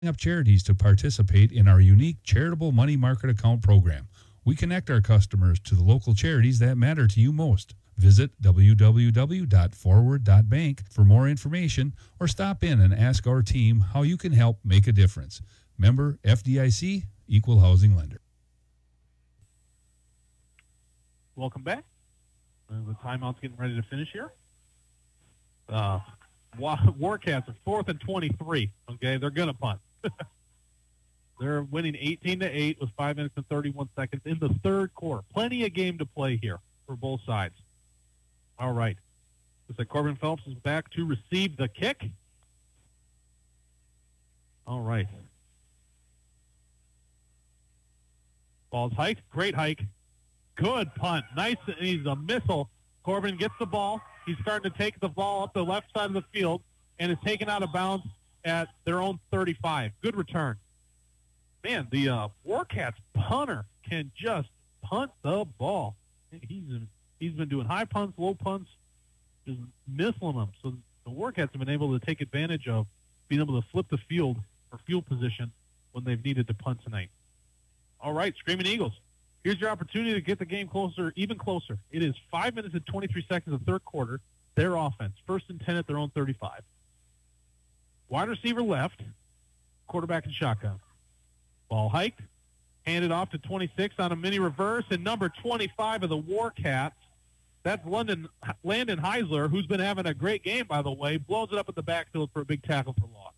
Up charities to participate in our unique charitable money market account program. We connect our customers to the local charities that matter to you most. Visit www.forward.bank for more information or stop in and ask our team how you can help make a difference. Member FDIC, Equal Housing Lender. Welcome back. The timeout's getting ready to finish here. Warcats are 4th and 23. Okay, they're going to punt. They're winning 18-8 with 5 minutes and 31 seconds in the third quarter. Plenty of game to play here for both sides. All right. Looks like Corbin Phelps is back to receive the kick. All right. Ball's hiked. Great hike. Good punt. Nice. He's a missile. Corbin gets the ball. He's starting to take the ball up the left side of the field and is taken out of bounds at their own 35. Good return. Man, the Warcats punter can just punt the ball. He's been doing high punts, low punts, just missiling them. So the Warcats have been able to take advantage of being able to flip the field or field position when they've needed to punt tonight. All right, Screaming Eagles. Here's your opportunity to get the game closer, even closer. It is 5 minutes and 23 seconds of the third quarter. Their offense, 1st and 10 at their own 35. Wide receiver left, quarterback and shotgun. Ball hiked, handed off to 26 on a mini reverse, and number 25 of the Warcats, that's Landon Heisler, who's been having a great game, by the way, blows it up at the backfield for a big tackle for loss.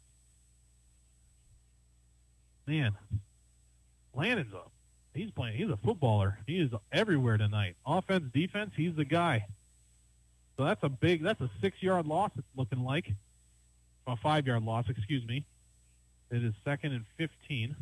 Man, Landon's he's a footballer. He is everywhere tonight. Offense, defense, he's the guy. So that's a 6-yard loss, it's looking like. A 5-yard loss, excuse me. It is 2nd and 15.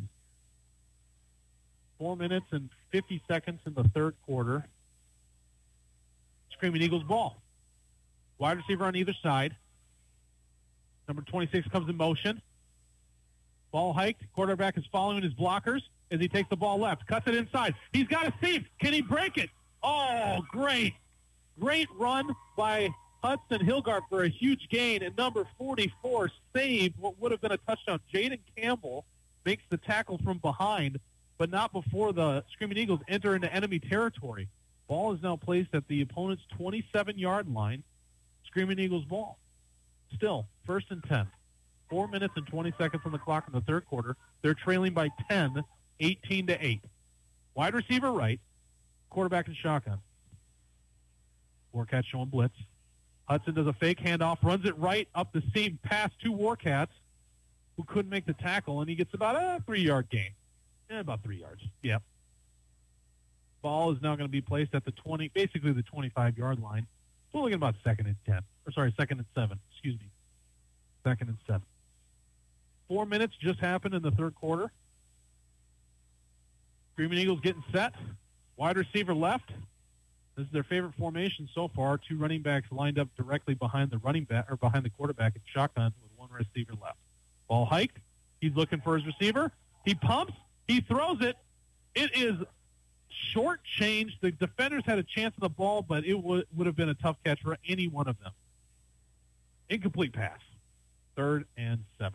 4 minutes and 50 seconds in the third quarter. Screaming Eagles ball. Wide receiver on either side. Number 26 comes in motion. Ball hiked. Quarterback is following his blockers as he takes the ball left. Cuts it inside. He's got a seam. Can he break it? Oh, great. Great run by Hudson Hilgard for a huge gain, and number 44 saved what would have been a touchdown. Jaden Campbell makes the tackle from behind, but not before the Screaming Eagles enter into enemy territory. Ball is now placed at the opponent's 27-yard line. Screaming Eagles ball. Still, 1st and 10. 4 minutes and 20 seconds on the clock in the third quarter. They're trailing by 10, 18-8. Wide receiver right, quarterback and shotgun. Warcats showing blitz. Hudson does a fake handoff, runs it right up the seam, pass to Warcats, who couldn't make the tackle, and he gets about a 3-yard gain. About 3 yards. Yep. Ball is now going to be placed at the 25-yard line. We're looking about 2nd and 10. 2nd and 7. Excuse me. 2nd and 7. 4 minutes just happened in the third quarter. Screaming Eagles getting set. Wide receiver left. This is their favorite formation so far. 2 running backs lined up directly behind the behind the quarterback in shotgun with 1 receiver left. Ball hiked. He's looking for his receiver. He pumps. He throws it. It is short change. The defenders had a chance on the ball, but it would have been a tough catch for any one of them. Incomplete pass. 3rd and 7.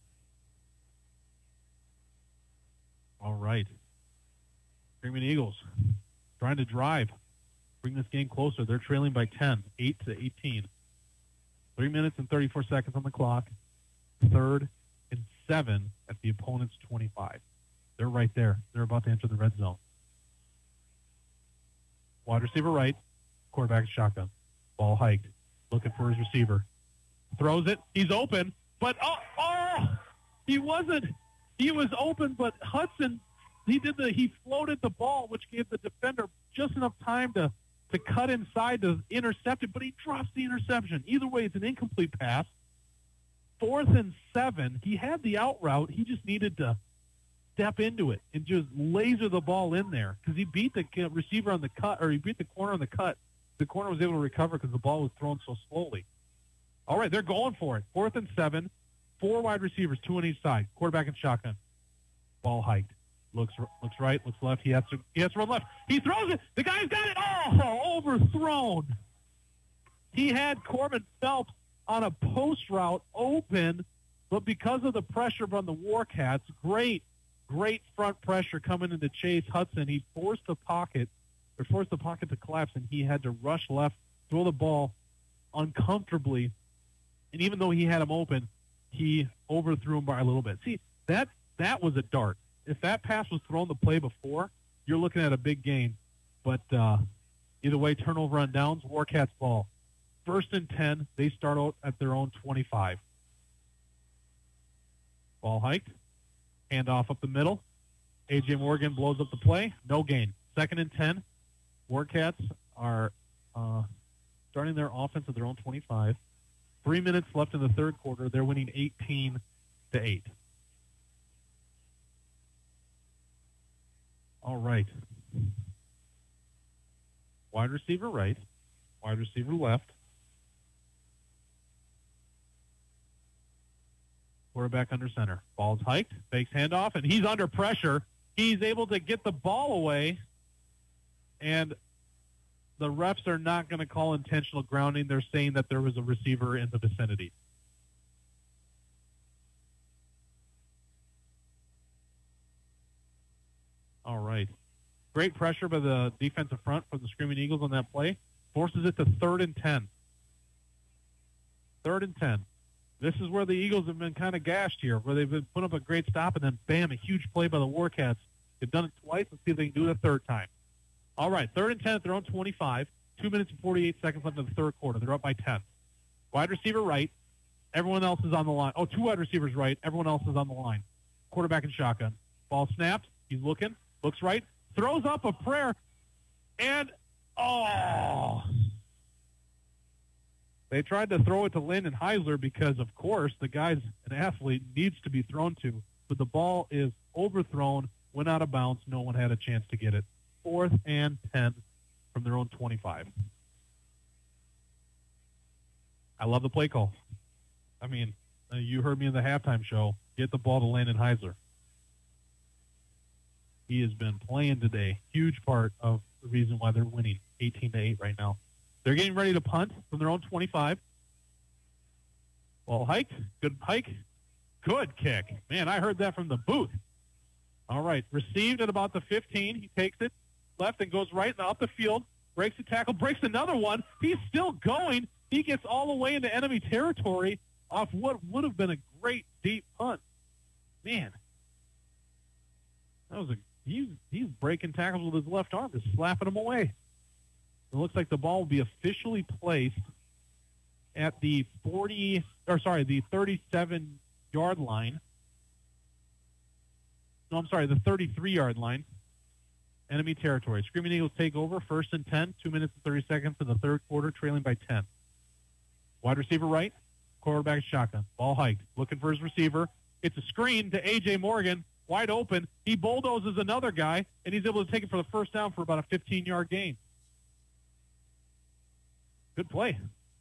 All right. Screaming Eagles trying to drive. Bring this game closer. They're trailing by 10, 8-18. 3 minutes and 34 seconds on the clock. 3rd and 7 at the opponent's 25. They're right there. They're about to enter the red zone. Wide receiver right. Quarterback shotgun. Ball hiked. Looking for his receiver. Throws it. He's open. But, he wasn't. He was open, but Hudson, he floated the ball, which gave the defender just enough time to cut inside to intercept it, but he drops the interception. Either way, it's an incomplete pass. 4th and 7. He had the out route. He just needed to step into it and just laser the ball in there because he beat the receiver on the cut, or he beat the corner on the cut. The corner was able to recover because the ball was thrown so slowly. All right, they're going for it. 4th and 7. 4 wide receivers, 2 on each side. Quarterback and shotgun. Ball hiked. Looks right, looks left. He has to run left. He throws it. The guy's got it. Oh, overthrown. He had Corbin Phelps on a post route open, But because of the pressure on the Warcats, great front pressure coming into Chase Hudson, he forced the pocket to collapse, and he had to rush left, throw the ball uncomfortably. And even though he had him open, he overthrew him by a little bit. See, that was a dart. If that pass was thrown the play before, you're looking at a big gain. But either way, turnover on downs, Warcats ball. 1st and 10, they start out at their own 25. Ball hiked. Handoff up the middle. A.J. Morgan blows up the play. No gain. 2nd and 10. Warcats are starting their offense at their own 25. 3 minutes left in the third quarter. They're winning 18-8. All right. Wide receiver right. Wide receiver left. Quarterback under center. Ball's hiked. Fakes handoff, and he's under pressure. He's able to get the ball away, and the refs are not going to call intentional grounding. They're saying that there was a receiver in the vicinity. All right. Great pressure by the defensive front from the Screaming Eagles on that play. Forces it to 3rd and 10. 3rd and 10. This is where the Eagles have been kind of gashed here, where they've been putting up a great stop, and then, bam, a huge play by the Warcats. They've done it twice. Let's see if they can do it a third time. All right, 3rd and 10 at their own 25. 2 minutes and 48 seconds left in the third quarter. They're up by 10. Wide receiver right. Everyone else is on the line. Oh, 2 wide receivers right. Everyone else is on the line. Quarterback and shotgun. Ball snapped. He's looking. Looks right. Throws up a prayer. And, they tried to throw it to Landon Heisler because, of course, the guy's an athlete, needs to be thrown to. But the ball is overthrown, went out of bounds. No one had a chance to get it. 4th and 10 from their own 25. I love the play call. I mean, you heard me in the halftime show. Get the ball to Landon Heisler. He has been playing today. Huge part of the reason why they're winning 18-8 right now. They're getting ready to punt from their own 25. Ball hiked. Good hike. Good kick. Man, I heard that from the booth. All right. Received at about the 15. He takes it left and goes right and up the field. Breaks a tackle. Breaks another one. He's still going. He gets all the way into enemy territory off what would have been a great deep punt. Man. That was he's breaking tackles with his left arm, just slapping them away. It looks like the ball will be officially placed at the 37-yard line. No, I'm sorry, the 33-yard line. Enemy territory. Screaming Eagles take over, 1st and 10, 2 minutes and 30 seconds in the third quarter, trailing by 10. Wide receiver right, quarterback shotgun. Ball hiked, looking for his receiver. It's a screen to A.J. Morgan, wide open. He bulldozes another guy, and he's able to take it for the first down for about a 15-yard gain. Good play.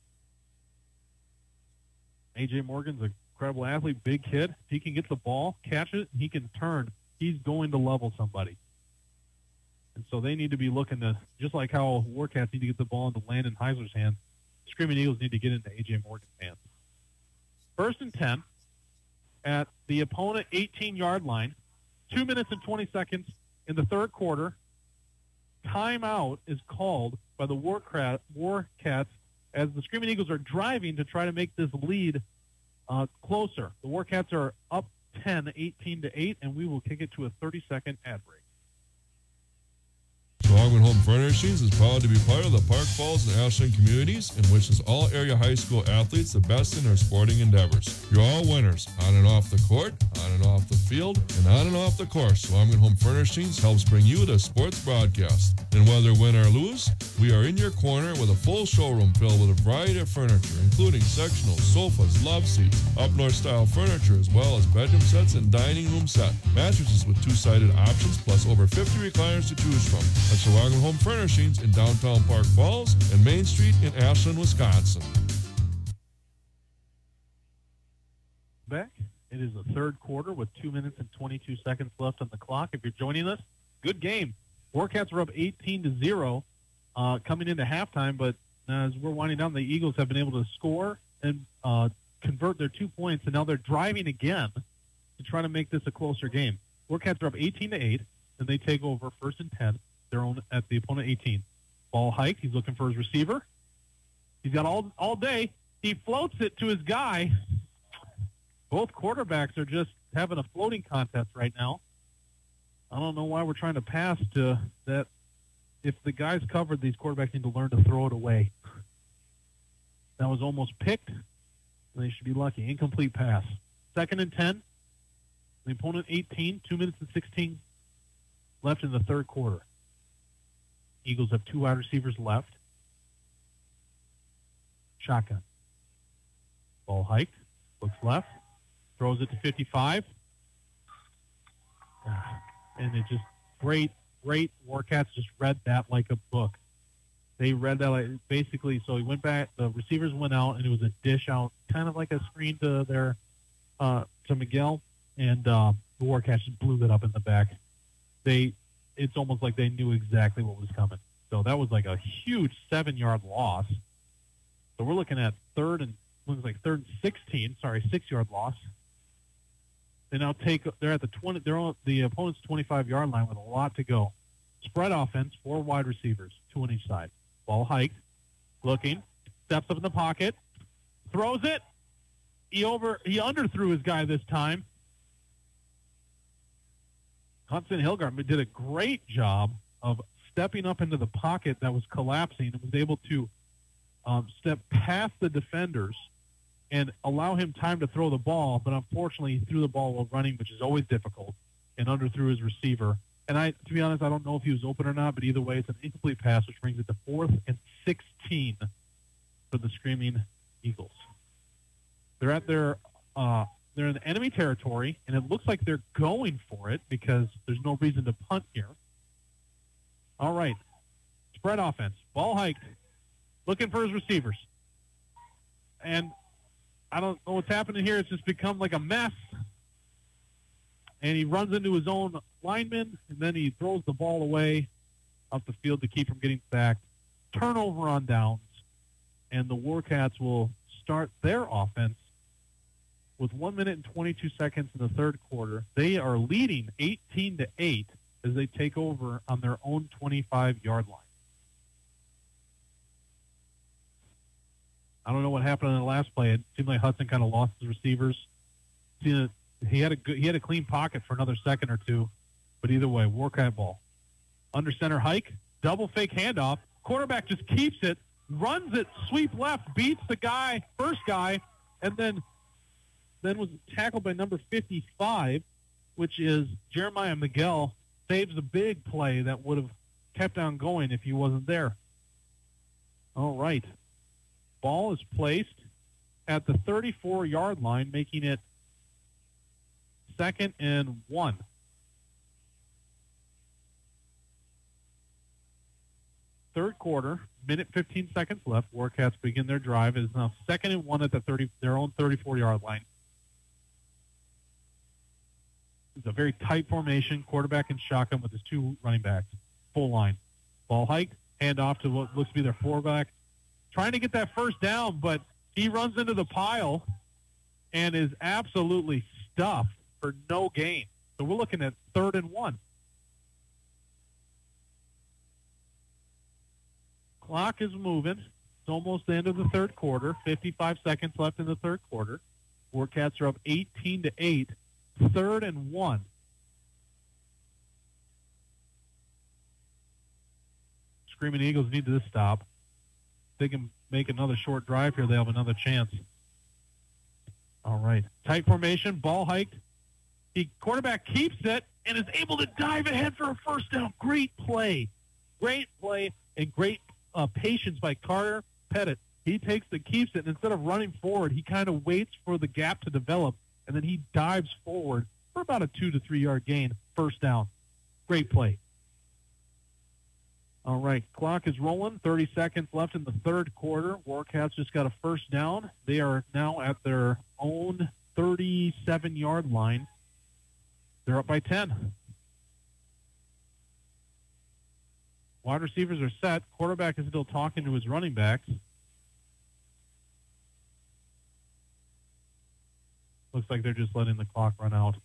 A.J. Morgan's an incredible athlete, big kid. If he can get the ball, catch it, he can turn. He's going to level somebody. And so they need to be looking to, just like how Warcats need to get the ball into Landon Heisler's hands, Screaming Eagles need to get into A.J. Morgan's hands. 1st and 10 at the opponent 18-yard line. 2 minutes and 20 seconds in the third quarter. Timeout is called by the Warcats as the Screaming Eagles are driving to try to make this lead closer. The Warcats are up 10, 18-8, and we will kick it to a 30-second ad break. Swagman Home Furnishings is proud to be part of the Park Falls and Ashland communities and wishes all area high school athletes the best in their sporting endeavors. You're all winners, on and off the court, on and off the field, and on and off the course. Swagman Home Furnishings helps bring you the sports broadcast. And whether win or lose, we are in your corner with a full showroom filled with a variety of furniture, including sectionals, sofas, love seats, up-north style furniture, as well as bedroom sets and dining room set. Mattresses with two-sided options, plus over 50 recliners to choose from. At Shawagam Home Furnishings in downtown Park Falls and Main Street in Ashland, Wisconsin. Back. It is the third quarter with 2 minutes and 22 seconds left on the clock. If you're joining us, good game. Warcats are up 18-0 coming into halftime, but as we're winding down, the Eagles have been able to score and convert their 2 points, and now they're driving again to try to make this a closer game. Warcats are up 18-8, and they take over 1st and 10, their own at the opponent 18. Ball hiked. He's looking for his receiver. He's got all day. He floats it to his guy. Both quarterbacks are just having a floating contest right now. I don't know why we're trying to pass to that. If the guys covered, these quarterbacks need to learn to throw it away. That was almost picked. They should be lucky. Incomplete pass. 2nd and 10. The opponent 18, 2 minutes and 16 left in the third quarter. Eagles have 2 wide receivers left. Shotgun. Ball hiked. Looks left. Throws it to 55. And it just, great. Warcats just read that like a book. They read that like, basically, so he went back, the receivers went out, and it was a dish out, kind of like a screen to to Miguel, and the Warcats just blew that up in the back. It's almost like they knew exactly what was coming. So that was like a huge 7-yard loss. So we're looking at third and 16. Sorry, 6-yard loss. They now they're at the 20. They're on the opponent's 25-yard line with a lot to go. Spread offense, 4 wide receivers, 2 on each side. Ball hiked, looking, steps up in the pocket, throws it. He underthrew his guy this time. Hudson Hilgard did a great job of stepping up into the pocket that was collapsing and was able to step past the defenders and allow him time to throw the ball, but unfortunately he threw the ball while running, which is always difficult, and underthrew his receiver. And to be honest, I don't know if he was open or not, but either way, it's an incomplete pass, which brings it to 4th and 16 for the Screaming Eagles. They're at they're in enemy territory, and it looks like they're going for it because there's no reason to punt here. All right, spread offense, ball hiked, looking for his receivers, and I don't know what's happening here. It's just become like a mess. And he runs into his own lineman, and then he throws the ball away up the field to keep from getting sacked. Turnover on downs, and the Warcats will start their offense with 1 minute and 22 seconds in the third quarter. They are leading 18-8 as they take over on their own 25-yard line. I don't know what happened in the last play. It seemed like Hudson kind of lost his receivers. He had a clean pocket for another second or two, but either way, Warcat ball. Under center hike, double fake handoff. Quarterback just keeps it, runs it, sweep left, beats the first guy, and then was tackled by number 55, which is Jeremiah Miguel. Saves a big play that would have kept on going if he wasn't there. All right. Ball is placed at the 34-yard line, making it 2nd and 1. Third quarter, minute 15 seconds left. Warcats begin their drive. It is now 2nd and 1 at their own 34-yard line. It's a very tight formation, quarterback and shotgun with his 2 running backs. Full line. Ball hiked, hand off to what looks to be their fullback. Trying to get that first down, but he runs into the pile and is absolutely stuffed for no gain. So we're looking at 3rd and 1. Clock is moving. It's almost the end of the third quarter. 55 seconds left in the third quarter. Warcats are up 18-8. 3rd and 1. Screaming Eagles need this stop. If they can make another short drive here, they have another chance. All right. Tight formation, ball hiked. The quarterback keeps it and is able to dive ahead for a first down. Great play. Great play and great patience by Carter Pettit. He keeps it, and instead of running forward, he kind of waits for the gap to develop, and then he dives forward for about a 2 to 3 yard gain. First down. Great play. All right, clock is rolling. 30 seconds left in the third quarter. Warcats just got a first down. They are now at their own 37-yard line. They're up by 10. Wide receivers are set. Quarterback is still talking to his running backs. Looks like they're just letting the clock run out.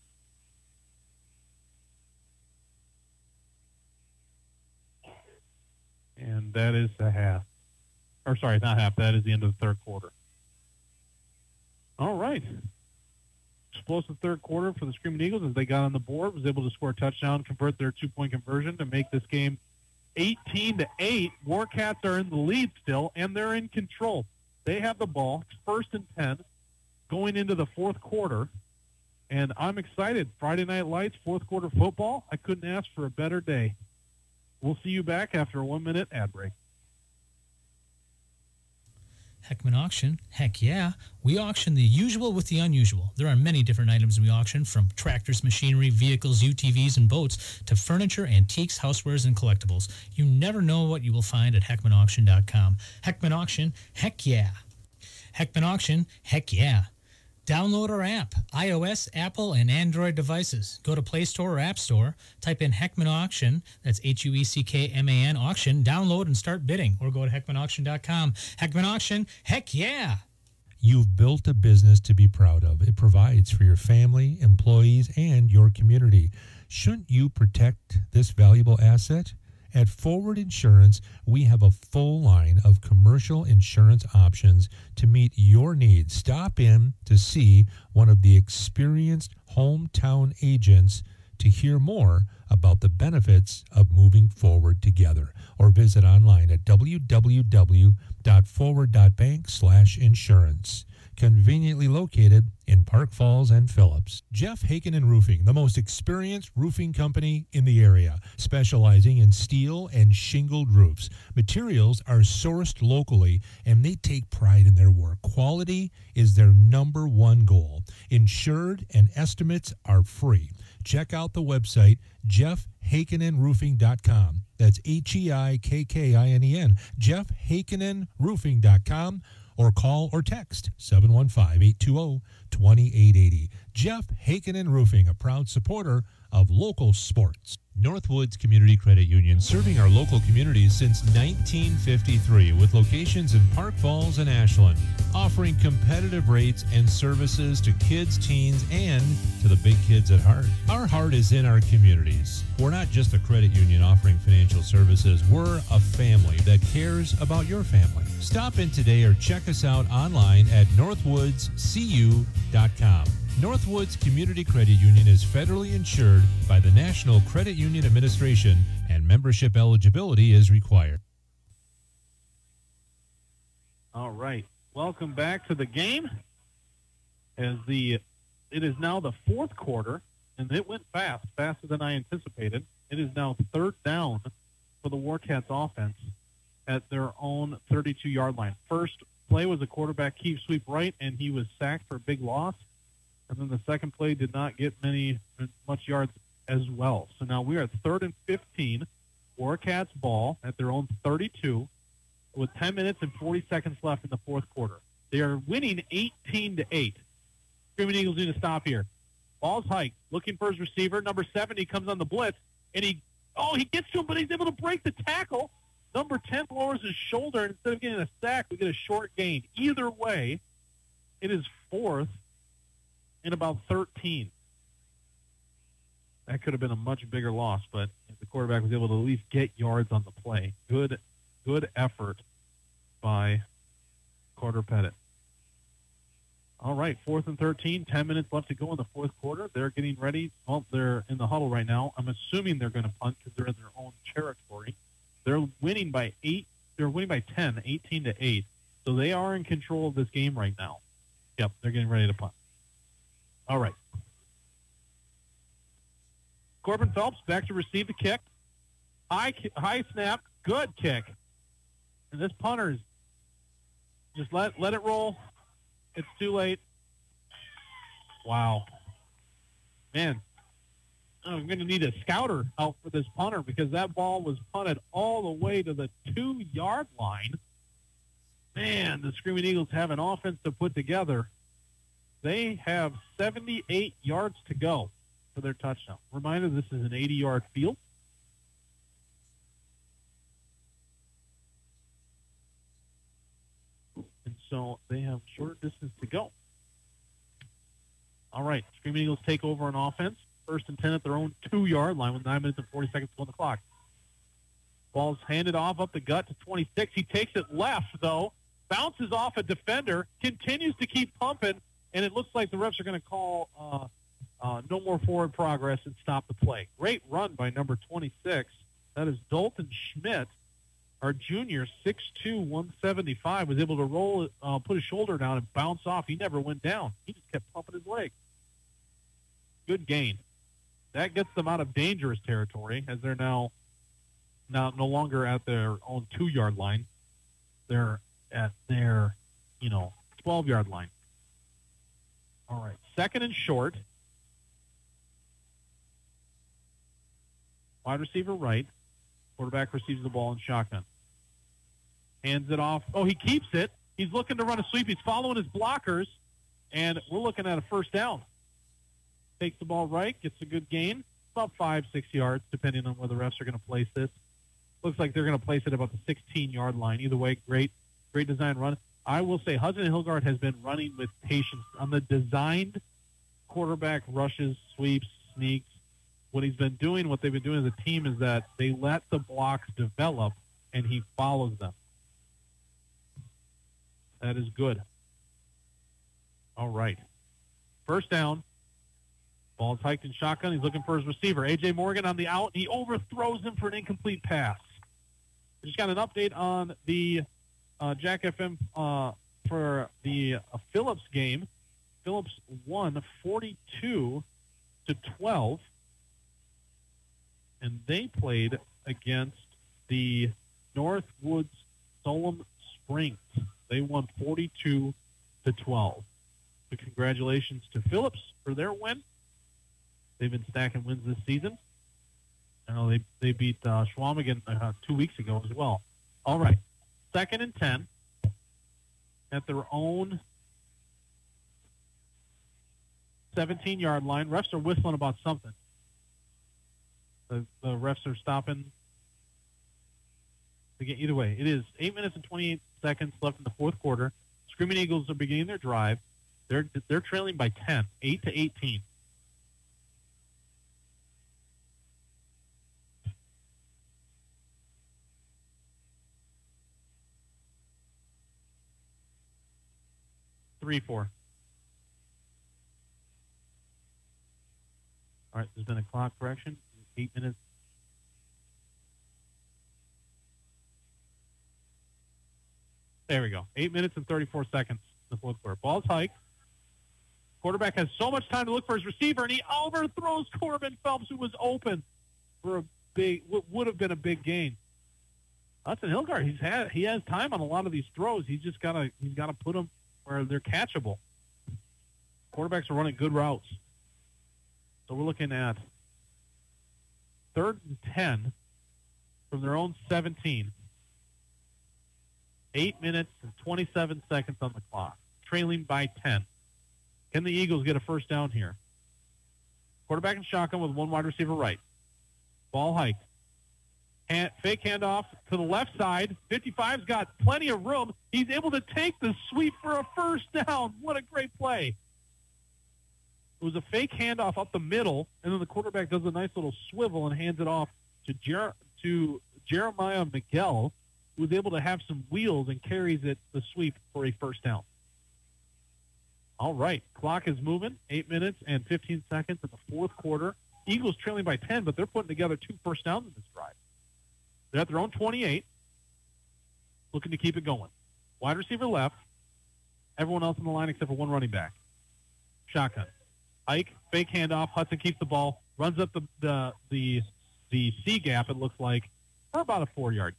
And that is the half. Or sorry, not half. That is the end of the third quarter. All right. Explosive third quarter for the Screaming Eagles as they got on the board, was able to score a touchdown, convert their 2-point conversion to make this game 18-8. Warcats are in the lead still, and they're in control. They have the ball. It's 1st and 10 going into the fourth quarter. And I'm excited. Friday Night Lights, fourth quarter football. I couldn't ask for a better day. We'll see you back after a 1-minute ad break. Heckman Auction? Heck yeah. We auction the usual with the unusual. There are many different items we auction, from tractors, machinery, vehicles, UTVs, and boats, to furniture, antiques, housewares, and collectibles. You never know what you will find at HeckmanAuction.com. Heckman Auction? Heck yeah. Heckman Auction? Heck yeah. Download our app, iOS, Apple, and Android devices. Go to Play Store or App Store, type in Heckman Auction, that's HUECKMAN Auction, download and start bidding, or go to HeckmanAuction.com. Heckman Auction, heck yeah! You've built a business to be proud of. It provides for your family, employees, and your community. Shouldn't you protect this valuable asset? At Forward Insurance, we have a full line of commercial insurance options to meet your needs. Stop in to see one of the experienced hometown agents to hear more about the benefits of moving forward together, or visit online at www.forward.bank/insurance. Conveniently located in Park Falls and Phillips. Jeff Hakenin Roofing, the most experienced roofing company in the area, specializing in steel and shingled roofs. Materials are sourced locally, and they take pride in their work. Quality is their number one goal. Insured and estimates are free. Check out the website, jeffhakeninroofing.com. That's HEIKKINEN, jeffhakeninroofing.com. Or call or text 715-820-2880. Jeff Hakenin Roofing, a proud supporter of local sports. Northwoods Community Credit Union, serving our local communities since 1953 with locations in Park Falls and Ashland, offering competitive rates and services to kids, teens, and to the big kids at heart. Our heart is in our communities. We're not just a credit union offering financial services. We're a family that cares about your family. Stop in today or check us out online at northwoodscu.com. Northwoods Community Credit Union is federally insured by the National Credit Union Administration, and membership eligibility is required. All right. Welcome back to the game. It is now the fourth quarter, and it went fast, faster than I anticipated. It is now 3rd down for the Warcats offense at their own 32-yard line. First play was a quarterback keep sweep right, and he was sacked for a big loss. And then the second play did not get much yards as well. So now we are at 3rd and 15. Warcats ball at their own 32 with 10 minutes and 40 seconds left in the fourth quarter. They are winning 18-8. Screaming Eagles need to stop here. Ball's hiked, looking for his receiver. Number 70 comes on the blitz, and he gets to him, but he's able to break the tackle. Number 10 lowers his shoulder, and instead of getting a sack, we get a short gain. Either way, it is 4th and about 13. That could have been a much bigger loss, but the quarterback was able to at least get yards on the play. Good effort by Carter Pettit. All right, 4th and 13, 10 minutes left to go in the fourth quarter. They're getting ready. Well, they're in the huddle right now. I'm assuming they're going to punt because they're in their own territory. They're winning by 8. They're winning by 10, 18-8. So they are in control of this game right now. Yep, they're getting ready to punt. All right. Corbin Phelps back to receive the kick. High snap, good kick. And this punter's just let it roll. It's too late. Wow. Man, I'm going to need a scouter out for this punter because that ball was punted all the way to the 2-yard line. Man, the Screaming Eagles have an offense to put together. They have 78 yards to go for their touchdown. Reminder, this is an 80-yard field. And so they have short distance to go. All right, Screaming Eagles take over on offense. 1st and 10 at their own 2-yard line with 9 minutes and 40 seconds on the clock. Ball's handed off up the gut to 26. He takes it left, though. Bounces off a defender. Continues to keep pumping. And it looks like the refs are going to call no more forward progress and stop the play. Great run by number 26. That is Dalton Schmidt, our junior, 6'2", 175, was able to roll, put his shoulder down and bounce off. He never went down. He just kept pumping his leg. Good gain. That gets them out of dangerous territory as they're now no longer at their own 2-yard line. They're at their, 12-yard line. All right, 2nd and short. Wide receiver right. Quarterback receives the ball in shotgun. Hands it off. Oh, he keeps it. He's looking to run a sweep. He's following his blockers, and we're looking at a first down. Takes the ball right, gets a good gain, about 5-6 yards, depending on where the refs are going to place this. Looks like they're going to place it about the 16-yard line. Either way, great design run. I will say Hudson Hillgard has been running with patience on the designed quarterback rushes, sweeps, sneaks. What they've been doing as a team is that they let the blocks develop, and he follows them. That is good. All right. First down. Ball's hiked in shotgun. He's looking for his receiver. A.J. Morgan on the out. He overthrows him for an incomplete pass. We just got an update on the Jack FM for the Phillips game. Phillips won 42-12. And they played against the Northwoods Solom Springs. They won 42-12. So congratulations to Phillips for their win. They've been stacking wins this season. I know they beat Schwamigan 2 weeks ago as well. All right, 2nd and 10 at their own 17-yard line. Refs are whistling about something. The refs are stopping. Either way, it is 8 minutes and 28 seconds left in the 4th quarter. Screaming Eagles are beginning their drive. They're trailing by 10, 8-18. Four. All right, there's been a clock correction. 8 minutes. There we go. 8 minutes and 34 seconds in the 4th quarter. Ball's hiked. Quarterback has so much time to look for his receiver, and he overthrows Corbin Phelps, who was open for what would have been a big gain. Hudson Hillgard, he has time on a lot of these throws. He's gotta put them where they're catchable. Quarterbacks are running good routes. So we're looking at 3rd and 10 from their own 17. 8 minutes and 27 seconds on the clock. Trailing by 10. Can the Eagles get a first down here? Quarterback in shotgun with one wide receiver right. Ball hiked. Fake handoff to the left side. 55's got plenty of room. He's able to take the sweep for a first down. What a great play. It was a fake handoff up the middle, and then the quarterback does a nice little swivel and hands it off to Jeremiah Miguel, who was able to have some wheels and carries it the sweep for a first down. All right, clock is moving. 8 minutes and 15 seconds in the 4th quarter. Eagles trailing by 10, but they're putting together 2 first downs in this drive. They're at their own 28, looking to keep it going. Wide receiver left. Everyone else in the line except for one running back. Shotgun. Ike, fake handoff. Hudson keeps the ball, runs up the C gap, it looks like, for about a 4-yard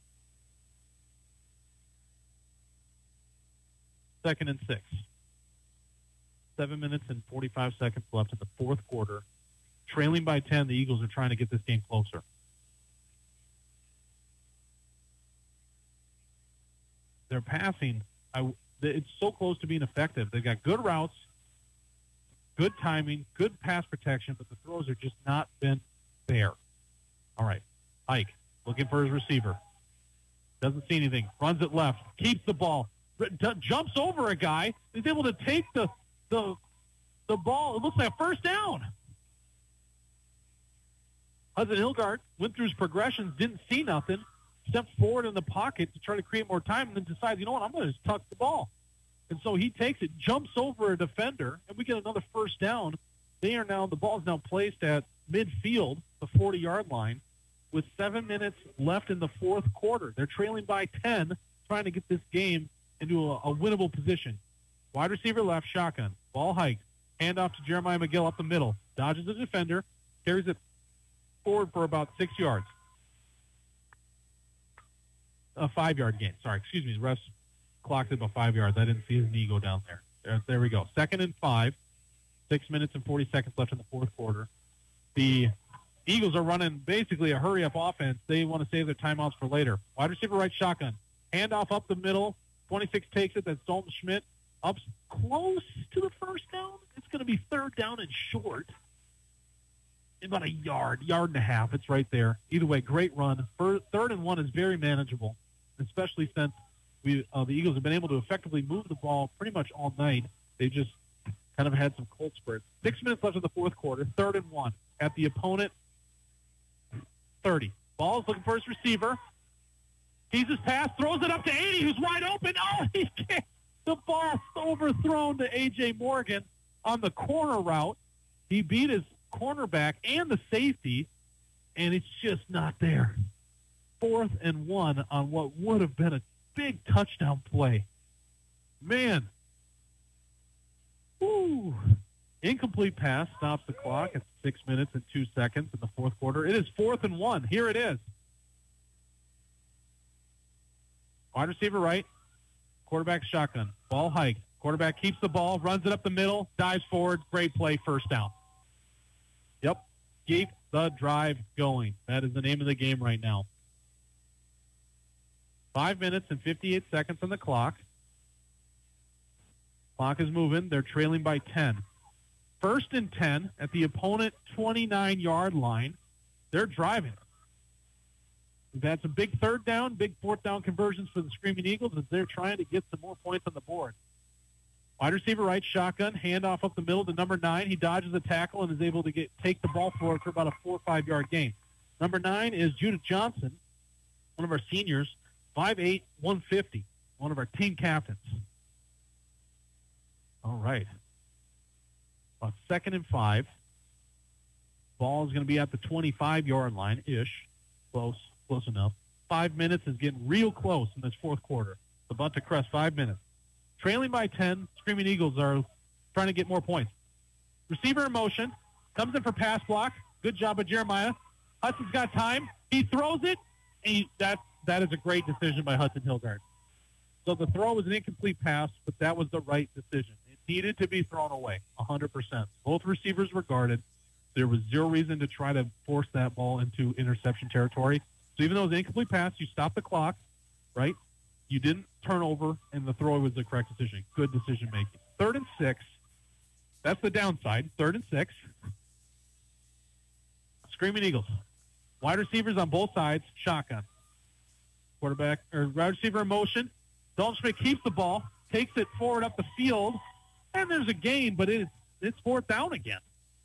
gain. 2nd and 6. 7 minutes and 45 seconds left in the 4th quarter. Trailing by 10, the Eagles are trying to get this game closer. Their passing, it's so close to being effective. They've got good routes, good timing, good pass protection, but the throws have just not been there. All right, Ike looking for his receiver. Doesn't see anything. Runs it left. Keeps the ball. Jumps over a guy. He's able to take the the ball. It looks like a first down. Hudson Hilgard went through his progressions, didn't see nothing, stepped forward in the pocket to try to create more time, and then decides, you know what, I'm going to just tuck the ball. And so he takes it, jumps over a defender, and we get another first down. The ball is now placed at midfield, the 40-yard line, with 7 minutes left in the fourth quarter. They're trailing by 10, trying to get this game into a winnable position. Wide receiver left, shotgun. Ball hiked. Handoff to Jeremiah McGill up the middle. Dodges the defender. Carries it forward for about 6 yards. A 5-yard gain. Sorry, excuse me. The refs clocked it about 5 yards. I didn't see his knee go down there. There we go. 2nd and 5. 6 minutes and 40 seconds left in the fourth quarter. The Eagles are running basically a hurry-up offense. They want to save their timeouts for later. Wide receiver right, shotgun. Handoff up the middle. 26 takes it. That's Dalton Schmidt. Up close to the first down. It's going to be 3rd down and short. About a yard and a half. It's right there. Either way, great run. 3rd and 1 is very manageable, especially since the Eagles have been able to effectively move the ball pretty much all night. They just kind of had some cold spurts. 6 minutes left in the fourth quarter. 3rd and 1 at the opponent 30. Ball's looking for his receiver. Sees his pass, throws it up to 80, who's wide open. Oh, he can't. The ball's overthrown to A.J. Morgan on the corner route. He beat his cornerback and the safety, and it's just not there. 4th and 1 on what would have been a big touchdown play. Man. Woo. Incomplete pass stops the clock at 6 minutes and 2 seconds in the fourth quarter. It is 4th and 1. Here it is. Wide receiver right. Quarterback shotgun. Ball hiked. Quarterback keeps the ball, runs it up the middle, dives forward. Great play, first down. Yep. Keep the drive going. That is the name of the game right now. 5 minutes and 58 seconds on the clock. Clock is moving. They're trailing by 10. 1st and 10 at the opponent 29-yard line. They're driving. We've had some big 3rd down, big 4th down conversions for the Screaming Eagles as they're trying to get some more points on the board. Wide receiver right, shotgun, handoff up the middle to number 9. He dodges the tackle and is able to take the ball forward for about a 4 or 5 yard gain. Number 9 is Judith Johnson, one of our seniors, 5'8", 150, one of our team captains. All right. About 2nd and 5. Ball is going to be at the 25-yard line-ish. Close enough. 5 minutes is getting real close in this fourth quarter. It's about to crest 5 minutes. Trailing by 10, Screaming Eagles are trying to get more points. Receiver in motion. Comes in for pass block. Good job by Jeremiah. Hudson's got time. He throws it, and that is a great decision by Hudson Hilgard. So the throw was an incomplete pass, but that was the right decision. It needed to be thrown away, 100%. Both receivers were guarded. There was zero reason to try to force that ball into interception territory. So even though it was an incomplete pass, you stopped the clock, right? You didn't turn over, and the throw was the correct decision. Good decision-making. 3rd and 6. That's the downside. 3rd and 6. Screaming Eagles. Wide receivers on both sides. Shotgun. Wide receiver in motion. Dalton Schmidt keeps the ball, takes it forward up the field, and there's a gain, but it's 4th down again.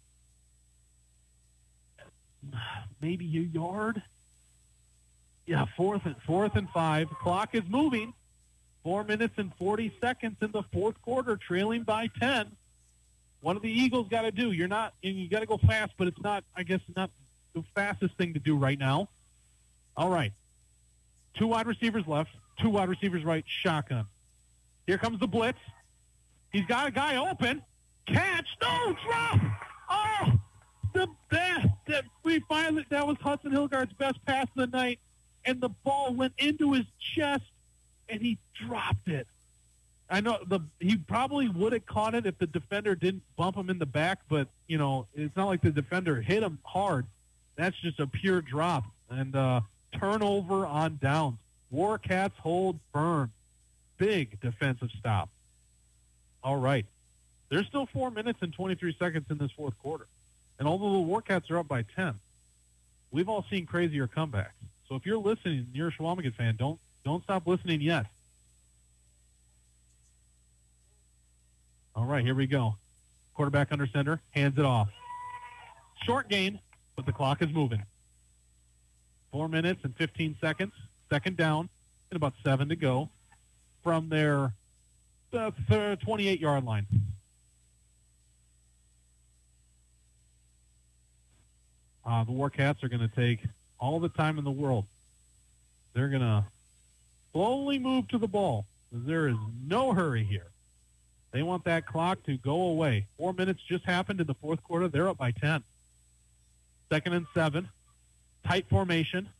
Maybe a yard. Yeah, 4th and 5. Clock is moving. 4 minutes and 40 seconds in the fourth quarter, trailing by 10. One of the Eagles got to do. You got to go fast, but it's not, I guess, not the fastest thing to do right now. All right. 2 wide receivers left. 2 wide receivers right. Shotgun. Here comes the blitz. He's got a guy open. Catch. No, drop. Oh, that was Hudson Hilgard's best pass of the night, and the ball went into his chest, and he dropped it. I know he probably would have caught it if the defender didn't bump him in the back, but, it's not like the defender hit him hard. That's just a pure drop. And turnover on downs. Warcats hold firm. Big defensive stop. All right. There's still 4 minutes and 23 seconds in this fourth quarter. And although the Warcats are up by 10, we've all seen crazier comebacks. So if you're listening, you're a Schwamigan fan, don't stop listening yet. All right, here we go. Quarterback under center, hands it off. Short gain, but the clock is moving. 4 minutes and 15 seconds. Second down and about 7 to go from their 28-yard line. The Warcats are going to take all the time in the world. They're going to slowly move to the ball. There is no hurry here. They want that clock to go away. 4 minutes just happened in the fourth quarter. They're up by 10. 2nd and 7. Tight formation.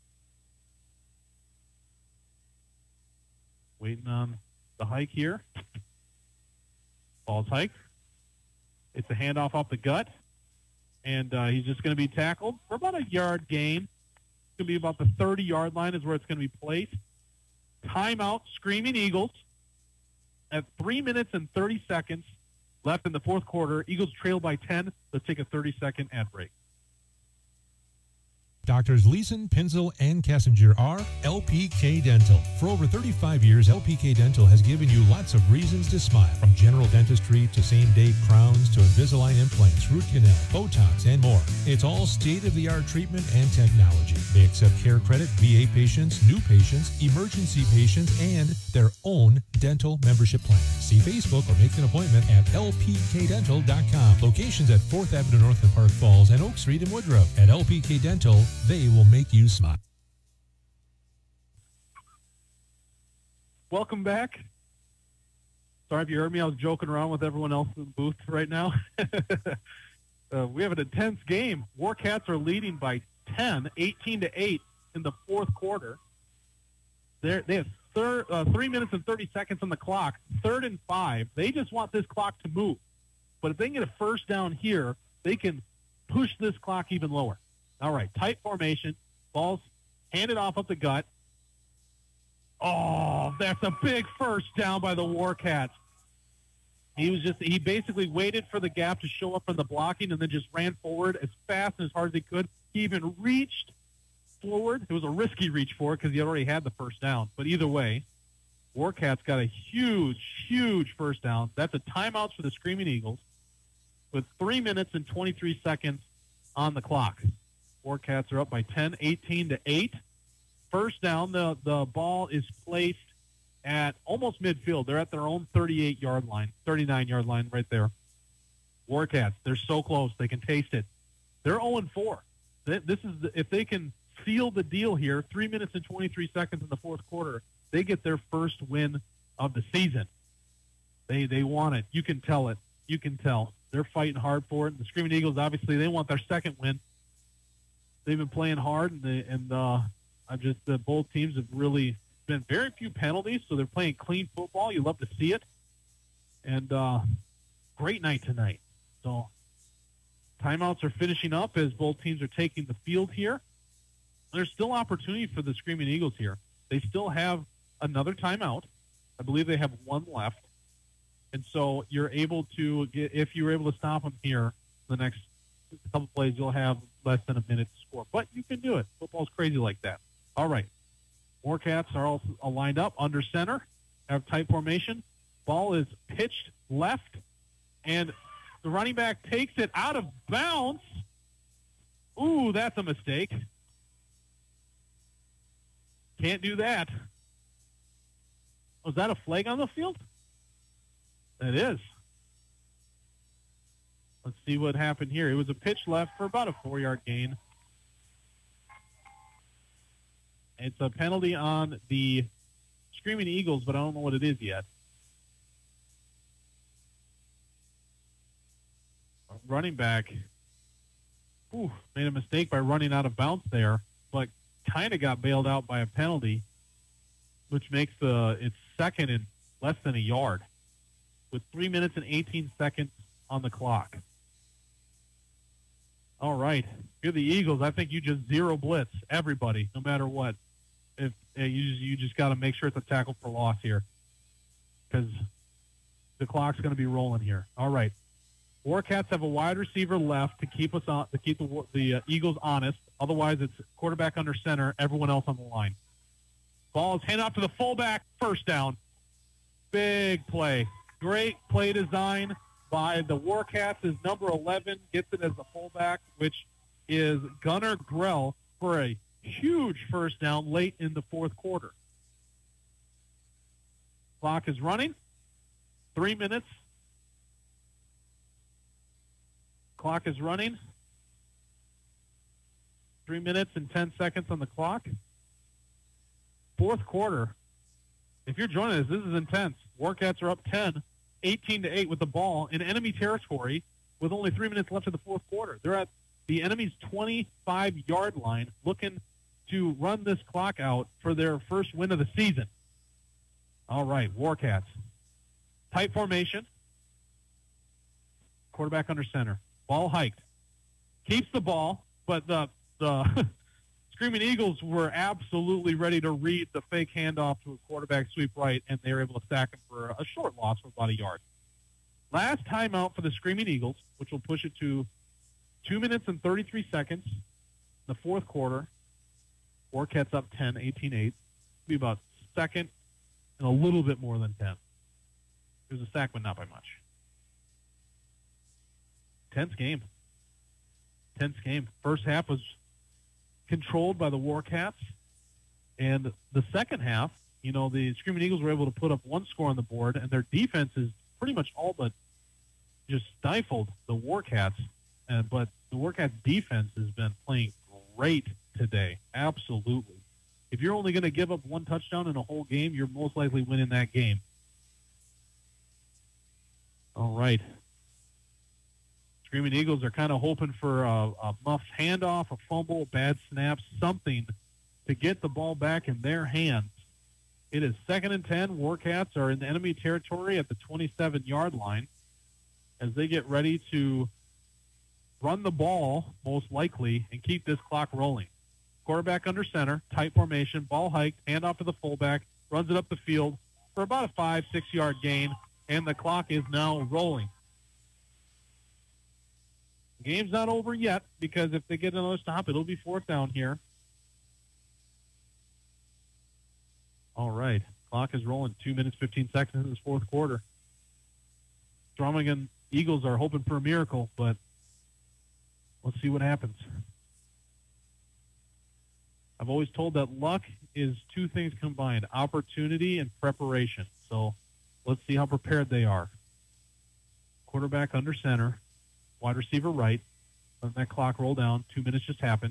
Waiting on the hike here. Ball's hiked. It's a handoff off the gut. And he's just going to be tackled for about a yard gain. It's going to be about the 30-yard line is where it's going to be placed. Timeout, Screaming Eagles. At 3 minutes and 30 seconds left in the fourth quarter, Eagles trail by 10. Let's take a 30-second ad break. Doctors Leeson, Pinzel, and Kessinger are LPK Dental. For over 35 years, LPK Dental has given you lots of reasons to smile. From general dentistry to same-day crowns to Invisalign implants, root canal, Botox, and more. It's all state-of-the-art treatment and technology. They accept care credit, VA patients, new patients, emergency patients, and their own dental membership plan. See Facebook or make an appointment at lpkdental.com. Locations at 4th Avenue North in Park Falls and Oak Street in Woodruff. At LPK Dental, they will make you smile. Welcome back. Sorry if you heard me. I was joking around with everyone else in the booth right now. We have an intense game. Warcats are leading by 10, 18-8 in the fourth quarter. They have 3 minutes and 30 seconds on the clock. 3rd and 5. They just want this clock to move. But if they can get a first down here, they can push this clock even lower. All right, tight formation. Ball's handed off up the gut. Oh, that's a big first down by the Warcats. He basically waited for the gap to show up from the blocking and then just ran forward as fast and as hard as he could. He even reached forward. It was a risky reach forward because he already had the first down. But either way, Warcats got a huge, huge first down. That's a timeout for the Screaming Eagles with 3 minutes and 23 seconds on the clock. Warcats are up by 10, 18-8. First down, the ball is placed at almost midfield. They're at their own 38-yard line, 39-yard line right there. Warcats, they're so close. They can taste it. They're 0-4. This is if they can seal the deal here, 3 minutes and 23 seconds in the fourth quarter, they get their first win of the season. They want it. You can tell it. You can tell. They're fighting hard for it. The Screaming Eagles, obviously, they want their second win. They've been playing hard, both teams have really been very few penalties, so they're playing clean football. You love to see it. And great night tonight. So timeouts are finishing up as both teams are taking the field here. There's still opportunity for the Screaming Eagles here. They still have another timeout. I believe they have one left. And so you're able to get, if you're able to stop them here, the next couple plays, you'll have less than a minute to score. But you can do it. Football's crazy like that. All right. Warcats are all lined up under center, have tight formation. Ball is pitched left, and the running back takes it out of bounds. Ooh, that's a mistake. Can't do that. Was that a flag on the field? It is. Let's see what happened here. It was a pitch left for about a 4-yard gain. It's a penalty on the Screaming Eagles, but I don't know what it is yet. Running back made a mistake by running out of bounds there, but kind of got bailed out by a penalty, which makes it's second and less than a yard with 3 minutes and 18 seconds on the clock. All right. You're the Eagles. I think you just zero blitz everybody, no matter what. If you just got to make sure it's a tackle for loss here because the clock's going to be rolling here. All right. Warcats have a wide receiver left to keep us on, to keep the Eagles honest. Otherwise, it's quarterback under center, everyone else on the line. Ball is handed off to the fullback, first down. Big play. Great play design by the Warcats is number 11, gets it as the fullback, which is Gunnar Grell for a huge first down late in the fourth quarter. Clock is running. 3 minutes. Clock is running. 3 minutes and 10 seconds on the clock. Fourth quarter. If you're joining us, this is intense. Warcats are up 10, 18-8 with the ball in enemy territory with only 3 minutes left in the fourth quarter. They're at the enemy's 25-yard line looking to run this clock out for their first win of the season. All right, Warcats. Tight formation. Quarterback under center. Ball hiked. Keeps the ball, but the Screaming Eagles were absolutely ready to read the fake handoff to a quarterback sweep right, and they were able to sack him for a short loss for about a yard. Last timeout for the Screaming Eagles, which will push it to 2 minutes and 33 seconds in the fourth quarter. Warcats up 10, 18-8. Be about second and a little bit more than 10. It was a sack, but not by much. Tense game. First half was controlled by the Warcats. And the second half, the Screaming Eagles were able to put up one score on the board, and their defense is pretty much all but just stifled the Warcats. But the Warcats defense has been playing great today. Absolutely. If you're only going to give up one touchdown in a whole game, you're most likely winning that game. All right. Screaming Eagles are kind of hoping for a muff handoff, a fumble, bad snap, something to get the ball back in their hands. It is 2nd and 10. Warcats are in the enemy territory at the 27-yard line as they get ready to run the ball, most likely, and keep this clock rolling. Quarterback under center, tight formation, ball hiked, handoff to the fullback, runs it up the field for about a 5-6 yard gain, and the clock is now rolling. Game's not over yet because if they get another stop, it'll be fourth down here. All right. Clock is rolling. 2 minutes, 15 seconds in this fourth quarter. Drummond Eagles are hoping for a miracle, but let's see what happens. I've always told that luck is two things combined, opportunity and preparation. So let's see how prepared they are. Quarterback under center. Wide receiver right. Let that clock roll down. 2 minutes just happened.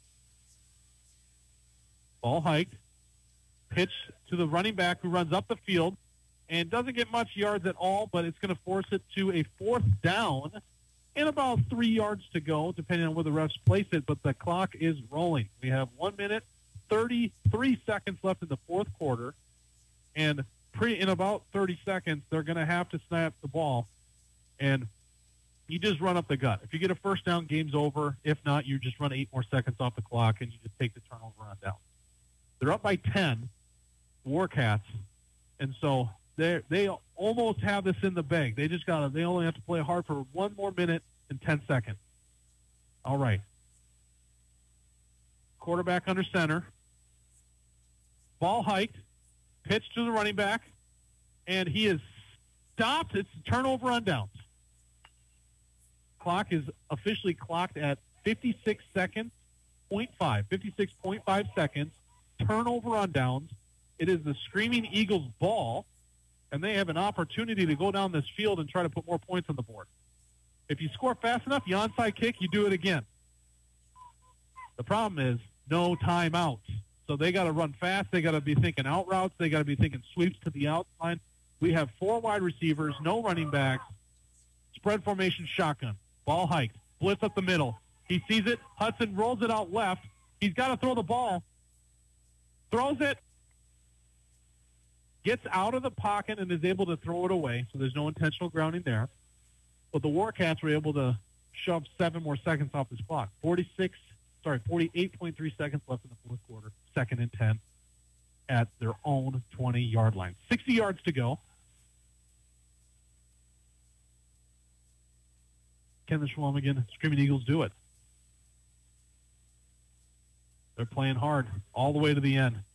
Ball hiked. Pitch to the running back who runs up the field and doesn't get much yards at all, but it's going to force it to a fourth down and about 3 yards to go, depending on where the refs place it, but the clock is rolling. We have 1 minute, 33 seconds left in the fourth quarter, and in about 30 seconds, they're going to have to snap the ball, and you just run up the gut. If you get a first down, game's over. If not, you just run 8 more seconds off the clock, and you just take the turnover on down. They're up by 10, Warcats, and so they almost have this in the bag. They only have to play hard for 1 more minute and 10 seconds. All right. Quarterback under center. Ball hiked. Pitch to the running back. And he is stopped. It's a turnover on downs. Clock is officially clocked at 56 seconds, 56.5 seconds. Turnover on downs. It is the Screaming Eagles ball, and they have an opportunity to go down this field and try to put more points on the board. If you score fast enough, you onside kick, you do it again. The problem is no timeouts. So they got to run fast. They got to be thinking out routes. They got to be thinking sweeps to the outside. We have 4 wide receivers, no running backs, spread formation shotgun, ball hiked, blitz up the middle. He sees it. Hudson rolls it out left. He's got to throw the ball. Throws it. Gets out of the pocket and is able to throw it away, so there's no intentional grounding there. But the Warcats were able to shove 7 more seconds off this clock. 48.3 seconds left in the fourth quarter, 2nd and 10 at their own 20-yard line. 60 yards to go. Can the Schwalmigan Screaming Eagles do it? They're playing hard all the way to the end.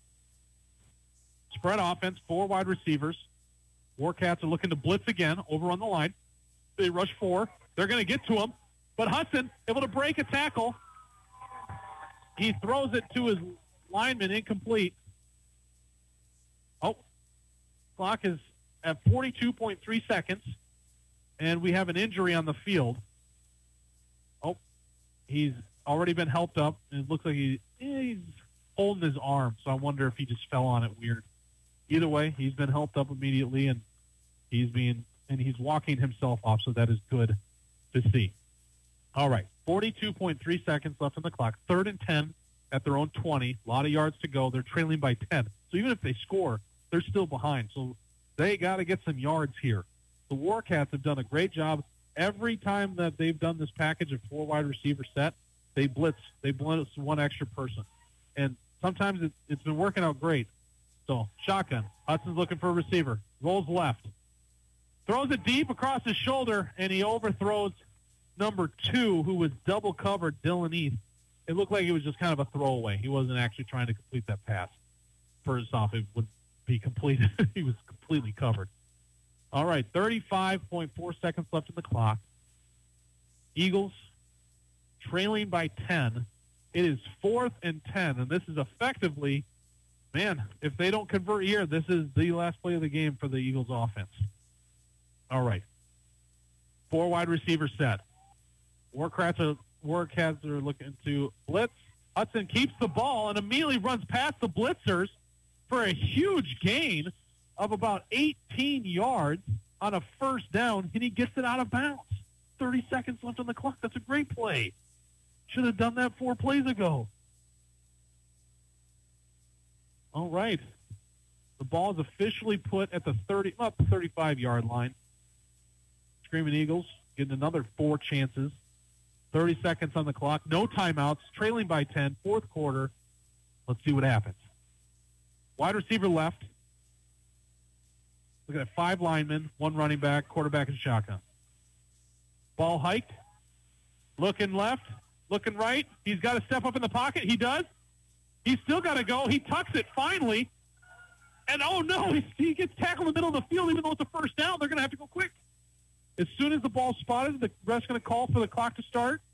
Spread offense, 4 wide receivers. Warcats are looking to blitz again over on the line. They rush 4. They're going to get to him. But Hudson able to break a tackle. He throws it to his lineman, incomplete. Oh, clock is at 42.3 seconds, and we have an injury on the field. Oh, he's already been helped up, and it looks like he's holding his arm, so I wonder if he just fell on it weird. Either way, he's been helped up immediately, and he's walking himself off, so that is good to see. All right, 42.3 seconds left on the clock. 3rd and 10 at their own 20. A lot of yards to go. They're trailing by 10. So even if they score, they're still behind. So they got to get some yards here. The Warcats have done a great job. Every time that they've done this package of 4 wide receiver set, they blitz. They blitz one extra person. And sometimes it's been working out great. So shotgun. Hudson's looking for a receiver. Rolls left. Throws it deep across his shoulder, and he overthrows number 2, who was double covered, Dylan East. It looked like it was just kind of a throwaway. He wasn't actually trying to complete that pass. First off, it would be completed. He was completely covered. All right, 35.4 seconds left in the clock. Eagles trailing by 10. It is 4th and 10, and this is effectively, man, if they don't convert here, this is the last play of the game for the Eagles offense. All right. 4 wide receiver set. Warcats are looking to blitz. Hudson keeps the ball and immediately runs past the blitzers for a huge gain of about 18 yards on a first down, and he gets it out of bounds. 30 seconds left on the clock. That's a great play. Should have done that 4 plays ago. All right. The ball is officially put at the 35-yard line. Screaming Eagles getting another 4 chances. 30 seconds on the clock. No timeouts. Trailing by 10. 4th quarter. Let's see what happens. Wide receiver left. Look at that. 5 linemen, 1 running back, quarterback, and shotgun. Ball hiked. Looking left. Looking right. He's got to step up in the pocket. He does. He's still got to go. He tucks it finally. And, oh, no, he gets tackled in the middle of the field. Even though it's a first down, they're going to have to go quick. As soon as the ball's spotted, the ref's going to call for the clock to start.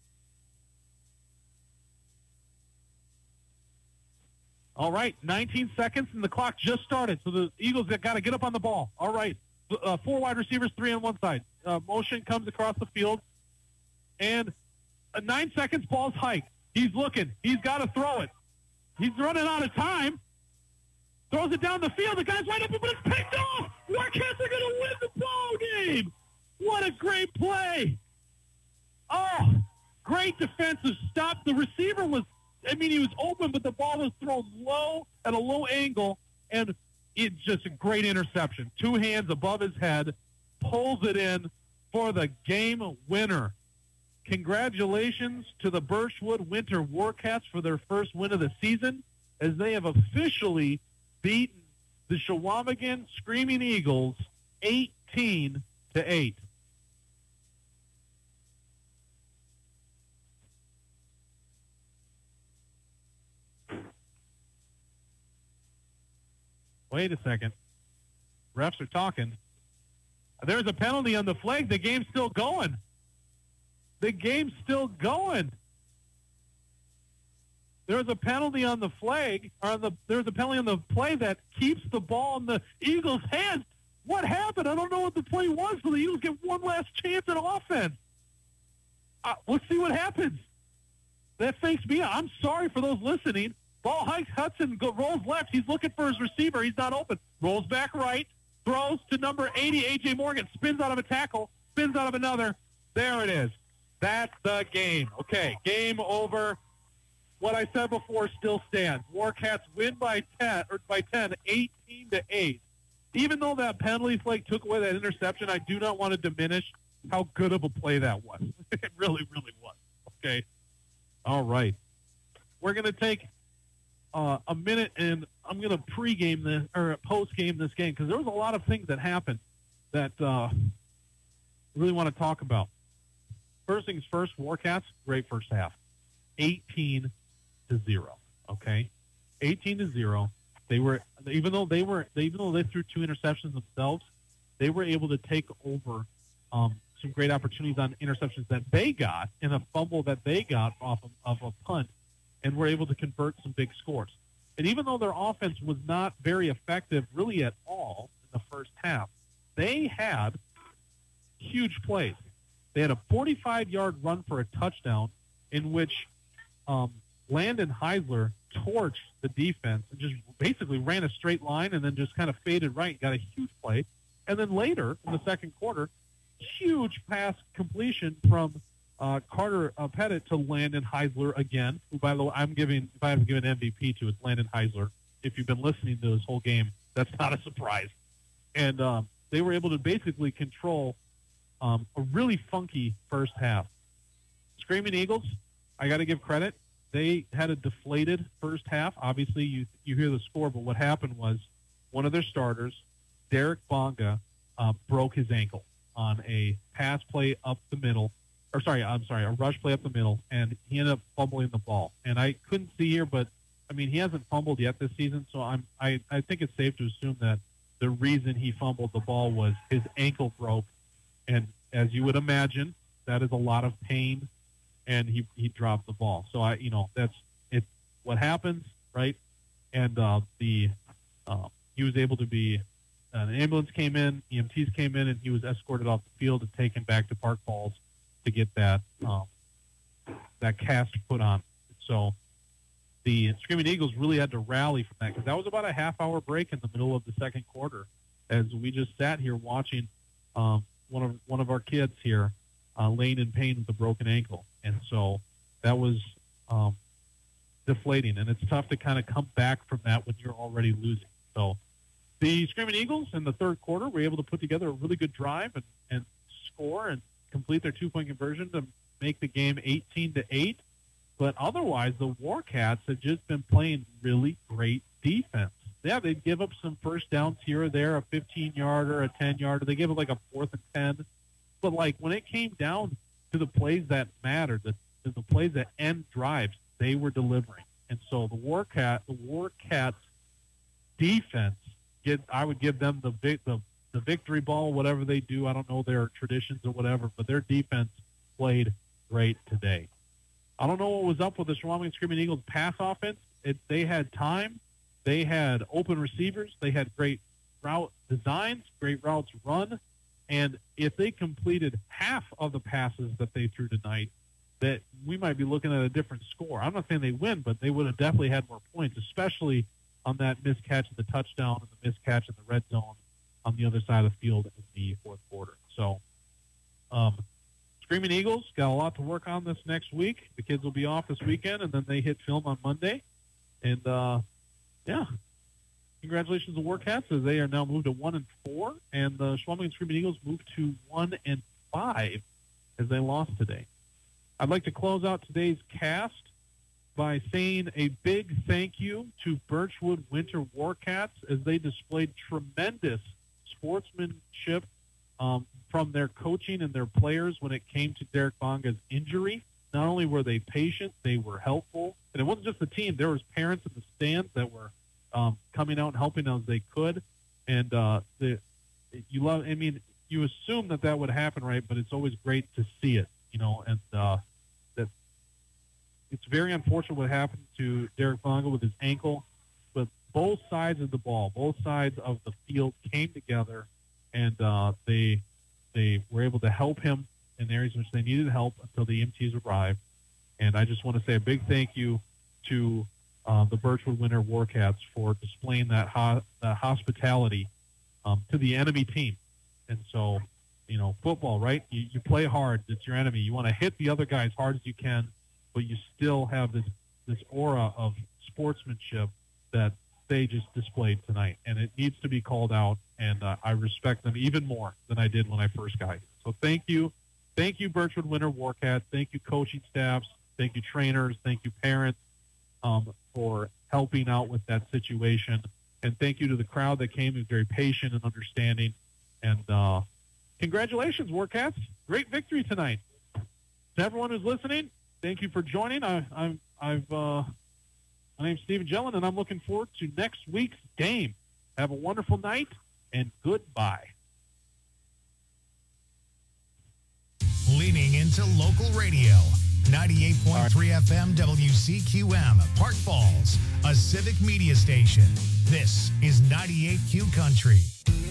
All right, 19 seconds, and the clock just started. So the Eagles have got to get up on the ball. All right, 4 wide receivers, 3 on one side. Motion comes across the field. And 9 seconds, ball's hiked. He's looking. He's got to throw it. He's running out of time. Throws it down the field. The guy's right up, but it's picked off. Warcats are going to win the ball game. What a great play. Oh, great defensive stop. The receiver he was open, but the ball was thrown low at a low angle, and it's just a great interception. 2 hands above his head, pulls it in for the game winner. Congratulations to the Birchwood Winter Warcats for their first win of the season, as they have officially beaten the Chequamegon Screaming Eagles 18-8. Wait a second. Refs are talking. There's a penalty on the flag. The game's still going. The game's still going. There's a penalty on the flag, there's a penalty on the play that keeps the ball in the Eagles' hands. What happened? I don't know what the play was, so the Eagles get one last chance at offense. Let's see what happens. That fakes me out. I'm sorry for those listening. Ball hikes. Hudson rolls left. He's looking for his receiver. He's not open. Rolls back right. Throws to number 80, A.J. Morgan. Spins out of a tackle. Spins out of another. There it is. That's the game. Okay, game over. What I said before still stands. Warcats win by 10, 18-8. Even though that penalty flag took away that interception, I do not want to diminish how good of a play that was. It really, really was. Okay. All right. We're going to take a minute, and I'm going to pregame this or postgame this game because there was a lot of things that happened that I really want to talk about. First things first, Warcats, great first half. 18-0. Okay, 18-0. They were even though they threw 2 interceptions themselves, they were able to take over some great opportunities on interceptions that they got and a fumble that they got off of a punt, and were able to convert some big scores. And even though their offense was not very effective really at all in the first half, they had huge plays. They had a 45-yard run for a touchdown in which Landon Heisler torched the defense and just basically ran a straight line and then just kind of faded right and got a huge play. And then later in the second quarter, huge pass completion from Carter Pettit to Landon Heisler again, who, by the way, if I have given MVP to, it's Landon Heisler. If you've been listening to this whole game, that's not a surprise. And they were able to basically control a really funky first half. Screaming Eagles, I got to give credit. They had a deflated first half. Obviously, you hear the score, but what happened was one of their starters, Derek Bonga, broke his ankle on a pass play up the middle. A rush play up the middle, and he ended up fumbling the ball. And I couldn't see here, but, I mean, he hasn't fumbled yet this season, so I think it's safe to assume that the reason he fumbled the ball was his ankle broke. And as you would imagine, that is a lot of pain, and he dropped the ball. So, that's what happens, right? And he was able to be an ambulance came in, EMTs came in, and he was escorted off the field and taken back to Park Falls to get that cast put on. So the Screaming Eagles really had to rally from that, because that was about a half-hour break in the middle of the second quarter as we just sat here watching one of our kids here laying in pain with a broken ankle. And so that was deflating, and it's tough to kind of come back from that when you're already losing. So the Screaming Eagles in the third quarter were able to put together a really good drive and score and complete their two-point conversion to make the game 18-8. But otherwise, the Warcats have just been playing really great defense. Yeah, they'd give up some first downs here or there, a 15-yarder, a 10-yarder. They gave up like a 4th and 10. But, like, when it came down to the plays that mattered, the plays that end drives, they were delivering. And so the Warcats defense, I would give them the victory ball, whatever they do. I don't know their traditions or whatever, but their defense played great today. I don't know what was up with the Swarming Screaming Eagles pass offense. They had time. They had open receivers. They had great route designs, great routes run. And if they completed half of the passes that they threw tonight, that we might be looking at a different score. I'm not saying they win, but they would have definitely had more points, especially on that miscatch of the touchdown and the miscatch in the red zone on the other side of the field in the fourth quarter. So, Screaming Eagles got a lot to work on this next week. The kids will be off this weekend, and then they hit film on Monday. And, congratulations to Warcats, as they are now moved to 1-4, and the Schwalming Screaming Eagles moved to 1-5 as they lost today. I'd like to close out today's cast by saying a big thank you to Birchwood Winter Warcats as they displayed tremendous sportsmanship from their coaching and their players when it came to Derek Bonga's injury. Not only were they patient, they were helpful. And it wasn't just the team. There was parents in the stands that were coming out and helping as they could. And you assume that would happen, right? But it's always great to see it, and that it's very unfortunate what happened to Derek Bonga with his ankle. But both sides of the ball, both sides of the field came together, and they were able to help him in areas in which they needed help until the EMTs arrived. And I just want to say a big thank you to the Birchwood Winter Warcats for displaying that hospitality to the enemy team. And so, football, right? You play hard. It's your enemy. You want to hit the other guy as hard as you can, but you still have this aura of sportsmanship that they just displayed tonight. And it needs to be called out, and I respect them even more than I did when I first got here. So thank you. Thank you, Birchwood Winter Warcats. Thank you, coaching staffs. Thank you, trainers. Thank you, parents, for helping out with that situation. And thank you to the crowd that came. It was very patient and understanding. And congratulations, Warcats. Great victory tonight. To everyone who's listening, thank you for joining. My name's Stephen Gellin, and I'm looking forward to next week's game. Have a wonderful night, and goodbye. leaning into local radio. 98.3 FM WCQM, Park Falls, a civic media station. This is 98Q Country.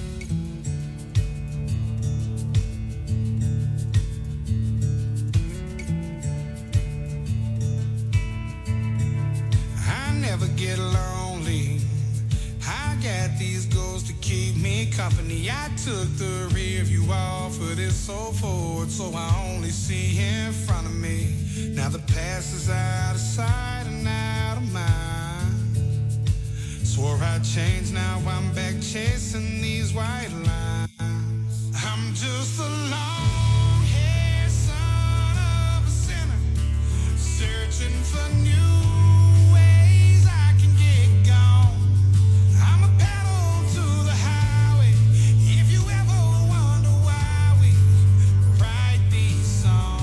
I never get lonely. I got these goals to keep me company. I took the rear view off of this so forward, so I only see in front of me. Now the past is out of sight and out of mind. Swore I'd change, now I'm back chasing these white lines. I'm just a long-haired son of a sinner, searching for new ways I can get gone. I'm a pedal to the highway. If you ever wonder why we write these songs,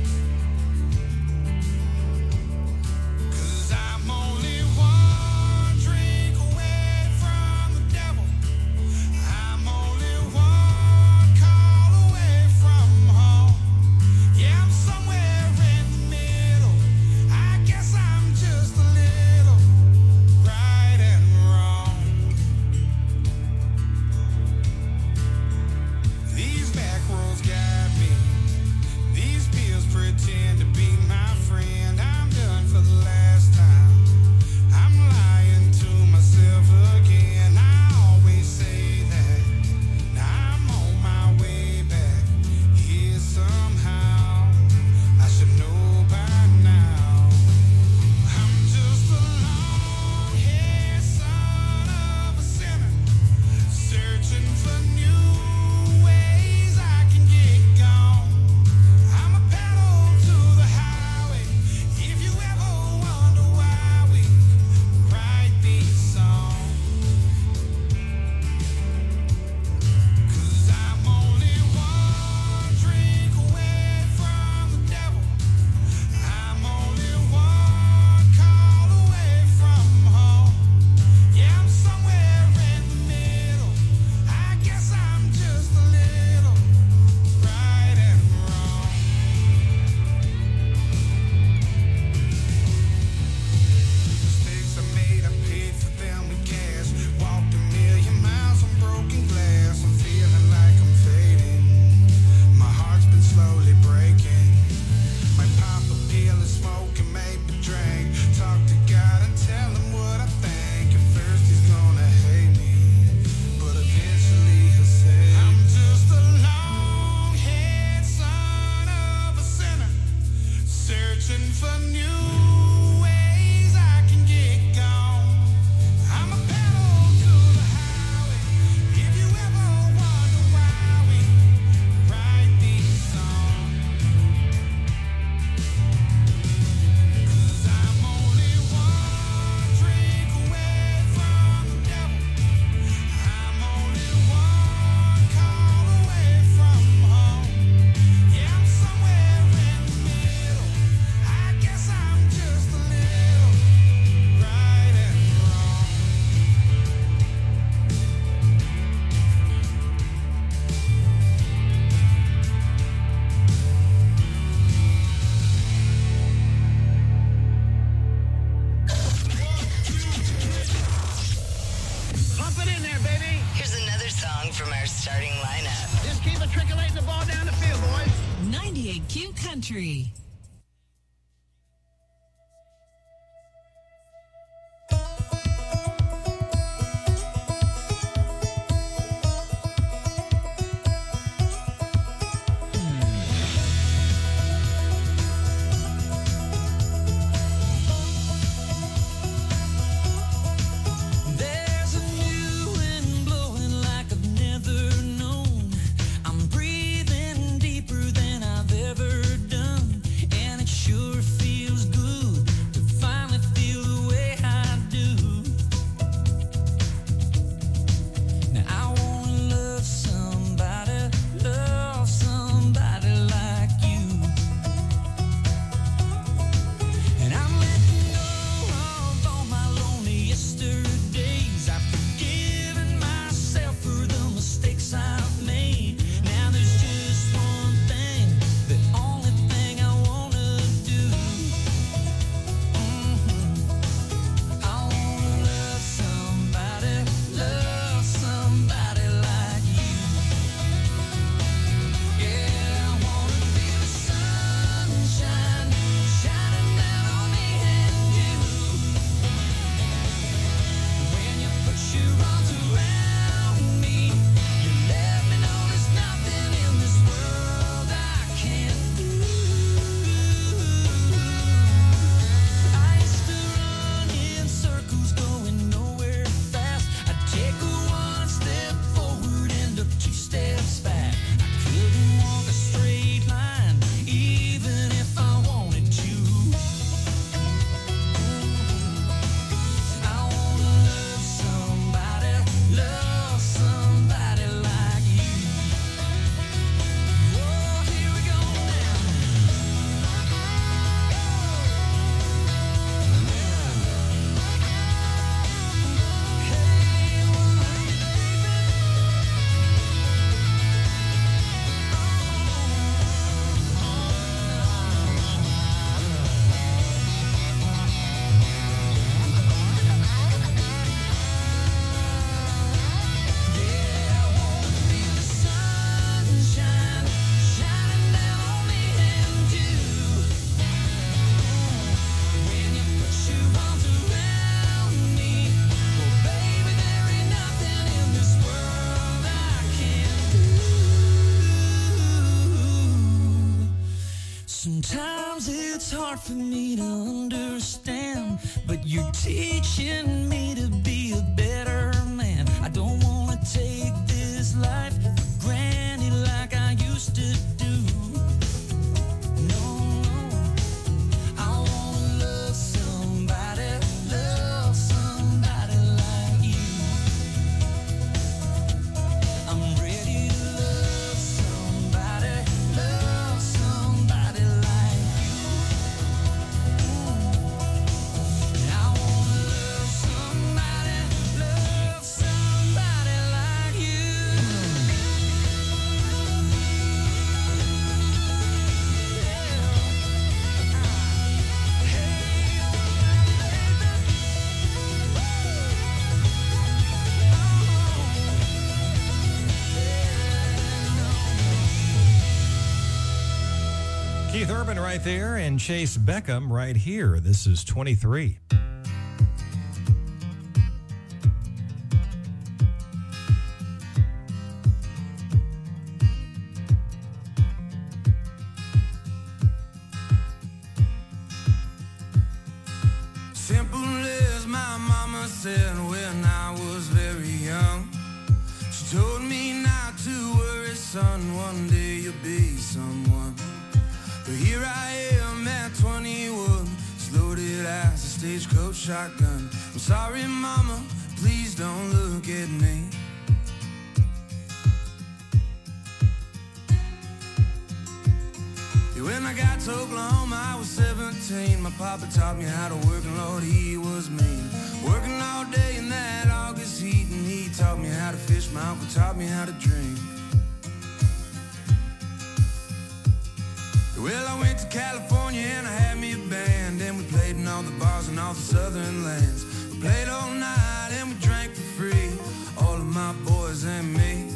'cause I'm only one drink away from the devil. I'm only one call away from home. Yeah, I'm somewhere in the middle. I guess I'm just a little right and wrong. These back roads guide me. These pills pretend to be my friend. I'm done for the last time. I'm lying to myself again. I always say that. Now I'm on my way back here somehow. I should know by now. I'm just a long-haired son of a sinner, searching for new ways I can get gone. I'm a pedal to the highway. If you ever wonder why we write these songs, 'cause I'm only one drink away from the devil. I'm only one call away from home. Yeah, I'm somewhere in the middle. I guess I'm just a little right and wrong. Mistakes I made, I paid for them with cash. Walked a million miles on broken glass. I'm feeling like I'm fading. My heart's been slowly breaking. Might pop a pill and smoke and maybe drink. Talk to God and tell him what I think. At first he's gonna hate me, but eventually he'll say, I'm just a long-haired son of a sinner, searching for new ways I can get gone. I'm a pedal to the highway. If you ever wonder why we write these songs, 'cause I'm only one drink away from the devil. I'm only one call away from home. Yeah, I'm somewhere in the middle. I guess I'm just a little right and wrong. Pump it in there, baby. Here's another song from our starting lineup. Just keep matriculating the ball down the field, boys. 98Q Country. There's a new wind blowing like I've never known. I'm breathing deeper than I've ever done. Sometimes it's hard for me to understand, but you're teaching me to be a better man. I don't want to take this life for granted like I used to do. No, I want to love somebody like you. I'm ready to love somebody like you. I want to love somebody like you. Keith Urban right there and Chase Beckham right here. This is 23. Simple as my mama said when I was very young. She told me not to worry, son, one day you'll be someone. But here I am at 21, loaded as a stagecoach shotgun. I'm sorry, mama, please don't look at me. Yeah, when I got to Oklahoma, I was 17. My papa taught me how to work, and Lord, he was mean. Working all day in that August heat, and he taught me how to fish. My uncle taught me how to drink. Well, I went to California and I had me a band, and we played in all the bars in all the southern lands. We played all night and we drank for free, all of my boys and me.